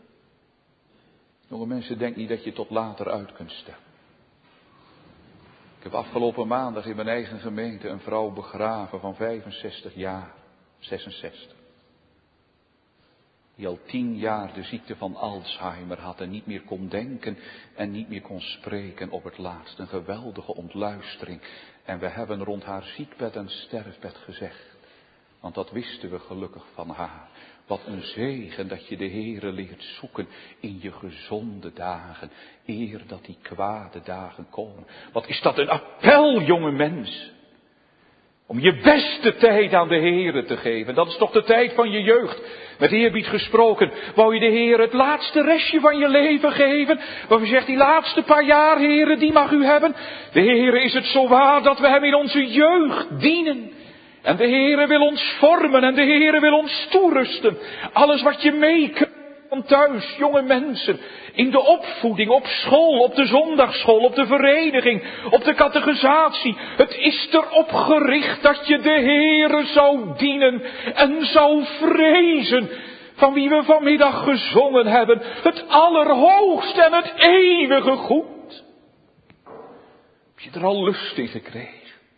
Jonge mensen, denk niet dat je tot later uit kunt stellen. Ik heb afgelopen maandag in mijn eigen gemeente een vrouw begraven van vijfenzestig jaar, zesenzestig. Die al tien jaar de ziekte van Alzheimer had en niet meer kon denken en niet meer kon spreken op het laatst. Een geweldige ontluistering. En we hebben rond haar ziekbed en sterfbed gezegd. Want dat wisten we gelukkig van haar. Wat een zegen dat je de Heere leert zoeken in je gezonde dagen, eer dat die kwade dagen komen. Wat is dat een appel, jonge mens, om je beste tijd aan de Heere te geven. Dat is toch de tijd van je jeugd. Met eerbied gesproken, wou je de Heere het laatste restje van je leven geven? Waarvan je zegt, die laatste paar jaar, Heere, die mag u hebben. De Heere is het zo waar dat we hem in onze jeugd dienen. En de Heere wil ons vormen en de Heere wil ons toerusten. Alles wat je meekrijgt van thuis, jonge mensen, in de opvoeding, op school, op de zondagsschool, op de vereniging, op de catechisatie. Het is erop gericht dat je de Heere zou dienen en zou vrezen. Van wie we vanmiddag gezongen hebben. Het allerhoogste en het eeuwige goed. Heb je er al lust in gekregen?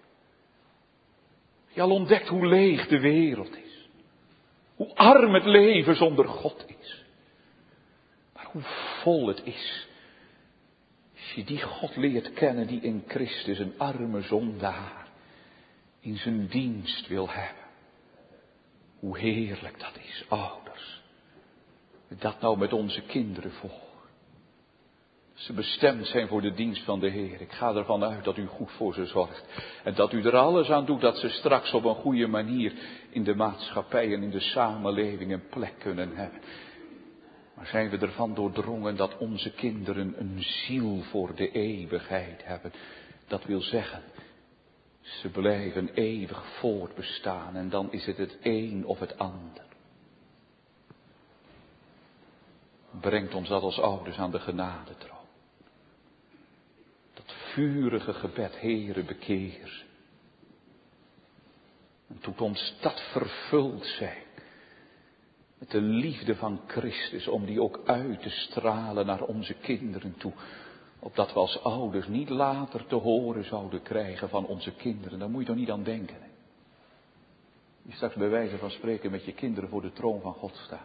Heb je al ontdekt hoe leeg de wereld is? Hoe arm het leven zonder God is? Maar hoe vol het is. Als je die God leert kennen die in Christus een arme zondaar in zijn dienst wil hebben. Hoe heerlijk dat is, ouders. Dat nou met onze kinderen voor. Ze bestemd zijn voor de dienst van de Heer. Ik ga ervan uit dat u goed voor ze zorgt. En dat u er alles aan doet dat ze straks op een goede manier in de maatschappij en in de samenleving een plek kunnen hebben. Maar zijn we ervan doordrongen dat onze kinderen een ziel voor de eeuwigheid hebben. Dat wil zeggen, ze blijven eeuwig voortbestaan en dan is het het een of het ander. Brengt ons dat als ouders aan de genadetroon. Dat vurige gebed, Heere, bekeer. En doet ons dat vervuld zijn. Met de liefde van Christus, om die ook uit te stralen naar onze kinderen toe. Opdat we als ouders niet later te horen zouden krijgen van onze kinderen. Daar moet je toch niet aan denken. Hè? Je straks bij wijze van spreken met je kinderen voor de troon van God staat.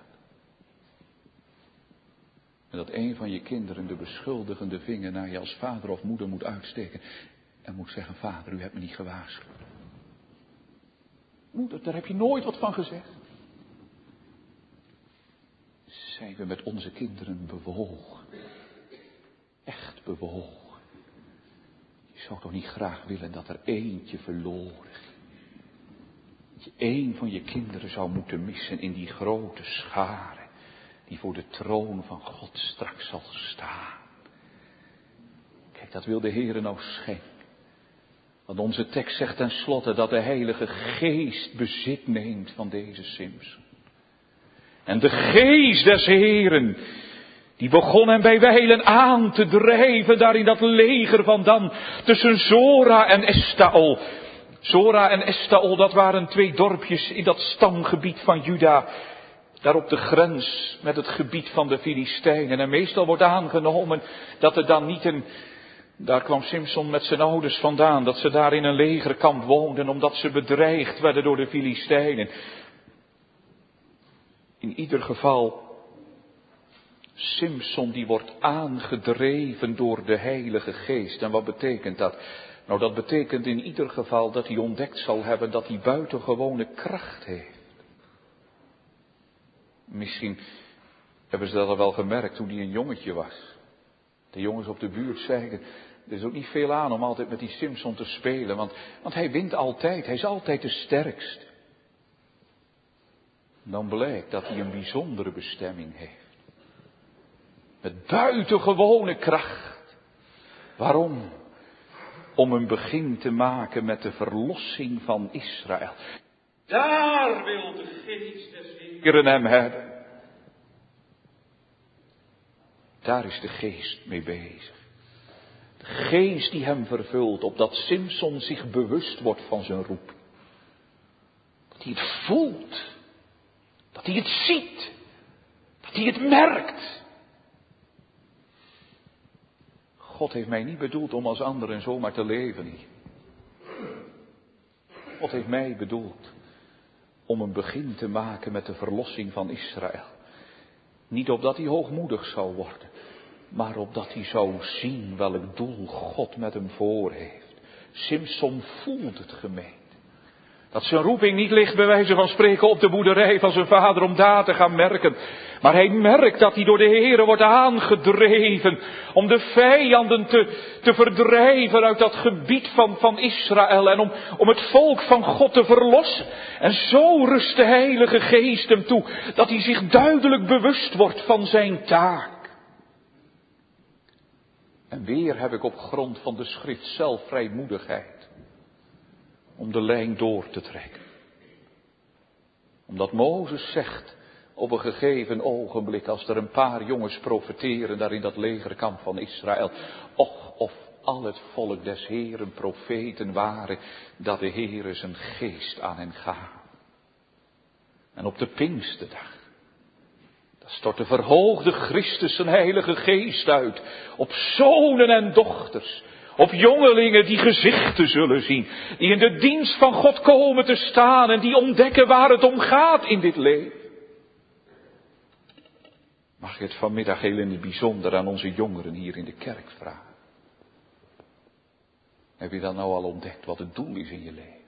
En dat een van je kinderen de beschuldigende vinger naar je als vader of moeder moet uitsteken. En moet zeggen, vader, u hebt me niet gewaarschuwd. Moeder, daar heb je nooit wat van gezegd. Zijn we met onze kinderen bewogen. Echt bewogen. Je zou toch niet graag willen dat er eentje verloren ging. Dat je één van je kinderen zou moeten missen in die grote schare. Die voor de troon van God straks zal staan. Kijk, dat wil de Heere nou schenken. Want onze tekst zegt tenslotte dat de Heilige Geest bezit neemt van deze Simson. En de Geest des Heeren, die begon hem bij wijlen aan te drijven daar in dat leger van Dan. Tussen Zora en Estaol. Zora en Estaol, dat waren twee dorpjes in dat stamgebied van Juda. Daar op de grens met het gebied van de Filistijnen. En meestal wordt aangenomen dat er dan niet een... Daar kwam Simson met zijn ouders vandaan. Dat ze daar in een legerkamp woonden. Omdat ze bedreigd werden door de Filistijnen. In ieder geval. Simson die wordt aangedreven door de Heilige Geest. En wat betekent dat? Nou, dat betekent in ieder geval dat hij ontdekt zal hebben dat hij buitengewone kracht heeft. Misschien hebben ze dat al wel gemerkt toen hij een jongetje was. De jongens op de buurt zeiden, er is ook niet veel aan om altijd met die Simson te spelen. Want, want hij wint altijd, hij is altijd de sterkste. Dan blijkt dat hij een bijzondere bestemming heeft. Met buitengewone kracht. Waarom? Om een begin te maken met de verlossing van Israël. Daar wil de Geest des Heeren hem hebben. Daar is de Geest mee bezig. De Geest die hem vervult, opdat Simson zich bewust wordt van zijn roep. Dat hij het voelt. Dat hij het ziet. Dat hij het merkt. God heeft mij niet bedoeld om als anderen zomaar te leven hier. God heeft mij bedoeld om een begin te maken met de verlossing van Israël. Niet opdat hij hoogmoedig zou worden, maar opdat hij zou zien welk doel God met hem voor heeft. Simson voelt het, gemeente. Dat zijn roeping niet ligt bij wijze van spreken op de boerderij van zijn vader om daar te gaan merken. Maar hij merkt dat hij door de Heere wordt aangedreven om de vijanden te, te verdrijven uit dat gebied van, van Israël. En om, om het volk van God te verlossen. En zo rust de Heilige Geest hem toe dat hij zich duidelijk bewust wordt van zijn taak. En weer heb ik op grond van de schrift zelf vrijmoedigheid om de lijn door te trekken. Omdat Mozes zegt op een gegeven ogenblik, als er een paar jongens profeteren daar in dat legerkamp van Israël. Och, of al het volk des Heeren profeten waren, dat de Heere zijn geest aan hen gaf. En op de Pinksterdag, daar stort de verhoogde Christus zijn heilige geest uit op zonen en dochters. Op jongelingen die gezichten zullen zien. Die in de dienst van God komen te staan. En die ontdekken waar het om gaat in dit leven. Mag ik het vanmiddag heel in het bijzonder aan onze jongeren hier in de kerk vragen. Heb je dan nou al ontdekt wat het doel is in je leven?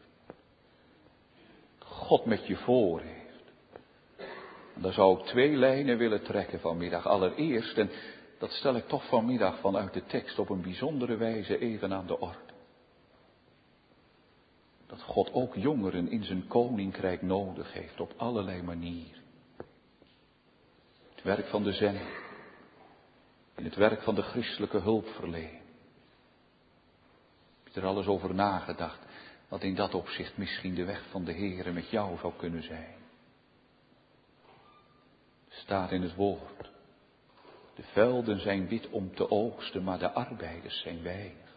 God met je voor heeft. En daar zou ik twee lijnen willen trekken vanmiddag. Allereerst, en dat stel ik toch vanmiddag vanuit de tekst op een bijzondere wijze even aan de orde. Dat God ook jongeren in zijn koninkrijk nodig heeft op allerlei manieren. Het werk van de zending. In het werk van de christelijke hulpverlening. Heb je er alles over nagedacht wat in dat opzicht misschien de weg van de Heere met jou zou kunnen zijn? Staat in het woord. De velden zijn wit om te oogsten, maar de arbeiders zijn weinig.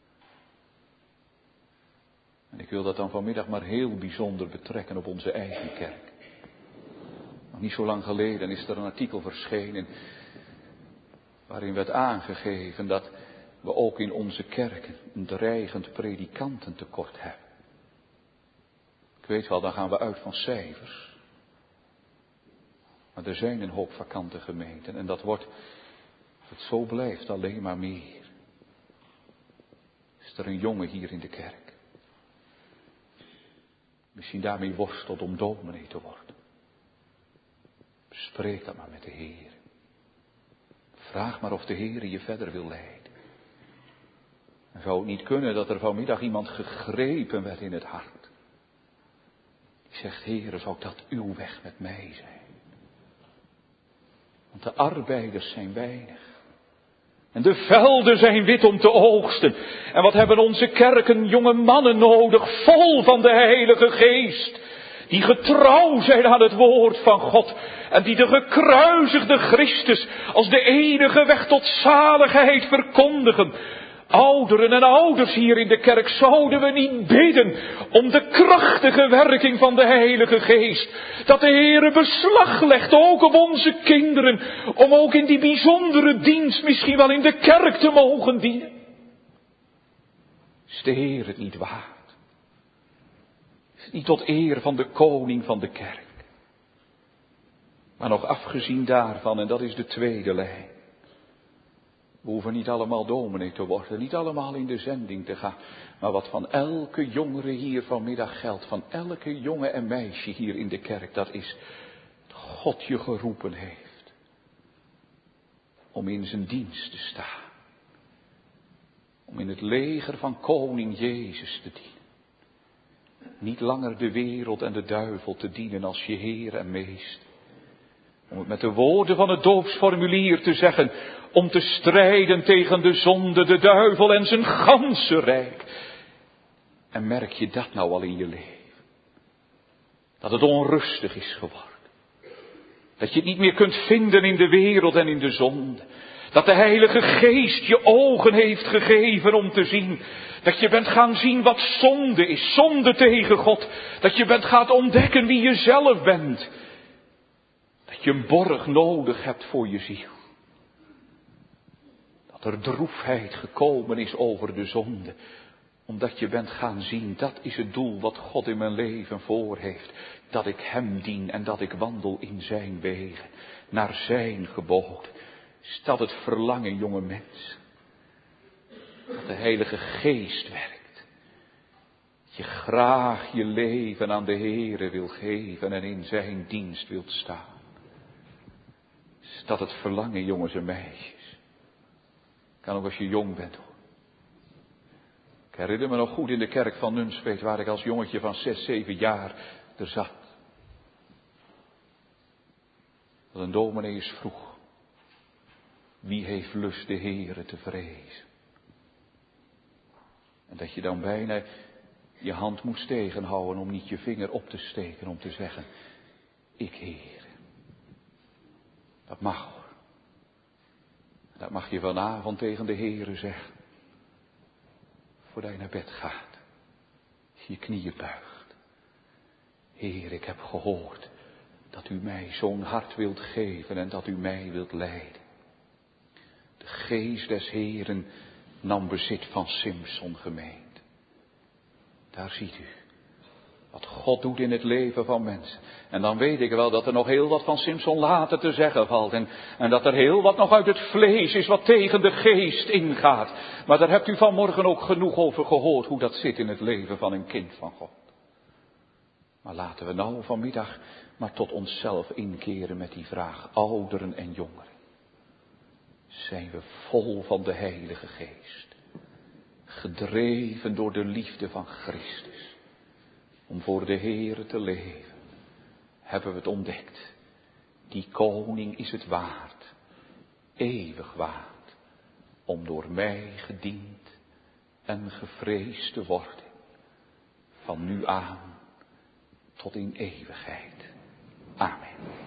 En ik wil dat dan vanmiddag maar heel bijzonder betrekken op onze eigen kerk. Nog niet zo lang geleden is er een artikel verschenen waarin werd aangegeven dat we ook in onze kerken een dreigend predikantentekort hebben. Ik weet wel, dan gaan we uit van cijfers. Maar er zijn een hoop vakante gemeenten en dat wordt, als het zo blijft, alleen maar meer. Is er een jongen hier in de kerk? Misschien daarmee worstelt om dominee te worden. Bespreek dat maar met de Heer. Vraag maar of de Heer je verder wil leiden. En zou het niet kunnen dat er vanmiddag iemand gegrepen werd in het hart. Die zegt, Heer, zou dat uw weg met mij zijn? Want de arbeiders zijn weinig. En de velden zijn wit om te oogsten. En wat hebben onze kerken jonge mannen nodig, vol van de Heilige Geest. Die getrouw zijn aan het woord van God. En die de gekruisigde Christus als de enige weg tot zaligheid verkondigen. Ouderen en ouders hier in de kerk, zouden we niet bidden om de krachtige werking van de Heilige Geest. Dat de Heere beslag legt ook op onze kinderen, om ook in die bijzondere dienst misschien wel in de kerk te mogen dienen. Is de Heer het niet waard? Is het niet tot eer van de koning van de kerk? Maar nog afgezien daarvan, en dat is de tweede lijn. We hoeven niet allemaal dominee te worden, niet allemaal in de zending te gaan. Maar wat van elke jongere hier vanmiddag geldt, van elke jongen en meisje hier in de kerk, dat is dat God je geroepen heeft. Om in zijn dienst te staan. Om in het leger van koning Jezus te dienen. Niet langer de wereld en de duivel te dienen als je Heer en Meester. Om het met de woorden van het doopsformulier te zeggen, om te strijden tegen de zonde, de duivel en zijn ganse rijk. En merk je dat nou al in je leven? Dat het onrustig is geworden. Dat je het niet meer kunt vinden in de wereld en in de zonde. Dat de Heilige Geest je ogen heeft gegeven om te zien. Dat je bent gaan zien wat zonde is, zonde tegen God. Dat je bent gaan ontdekken wie je zelf bent. Dat je een borg nodig hebt voor je ziel. Dat Dat er droefheid gekomen is over de zonde. Omdat je bent gaan zien, dat is het doel wat God in mijn leven voor heeft. Dat ik hem dien en dat ik wandel in zijn wegen. Naar zijn geboden. Is dat het verlangen, jonge mens? Dat de Heilige Geest werkt. Dat je graag je leven aan de Heere wil geven en in zijn dienst wilt staan. Is dat het verlangen, jongens en meisjes? Kan ook als je jong bent hoor. Ik herinner me nog goed in de kerk van Nunspeet, waar ik als jongetje van zes, zeven jaar er zat. Dat een dominee eens vroeg. Wie heeft lust de Heere te vrezen? En dat je dan bijna je hand moest tegenhouden om niet je vinger op te steken, om te zeggen, ik Heere. Dat mag hoor. Dat mag je vanavond tegen de Heere zeggen. Voordat je naar bed gaat. Als je je knieën buigt. Heer, ik heb gehoord dat u mij zo'n hart wilt geven en dat u mij wilt leiden. De geest des Heeren nam bezit van Simson gemeente. Daar ziet u wat God doet in het leven van mensen. En dan weet ik wel dat er nog heel wat van Simson later te zeggen valt. En, en dat er heel wat nog uit het vlees is wat tegen de geest ingaat. Maar daar hebt u vanmorgen ook genoeg over gehoord hoe dat zit in het leven van een kind van God. Maar laten we nou vanmiddag maar tot onszelf inkeren met die vraag. Ouderen en jongeren. Zijn we vol van de Heilige Geest. Gedreven door de liefde van Christus. Om voor de Heere te leven. Hebben we het ontdekt. Die koning is het waard. Eeuwig waard. Om door mij gediend en gevreesd te worden. Van nu aan tot in eeuwigheid. Amen.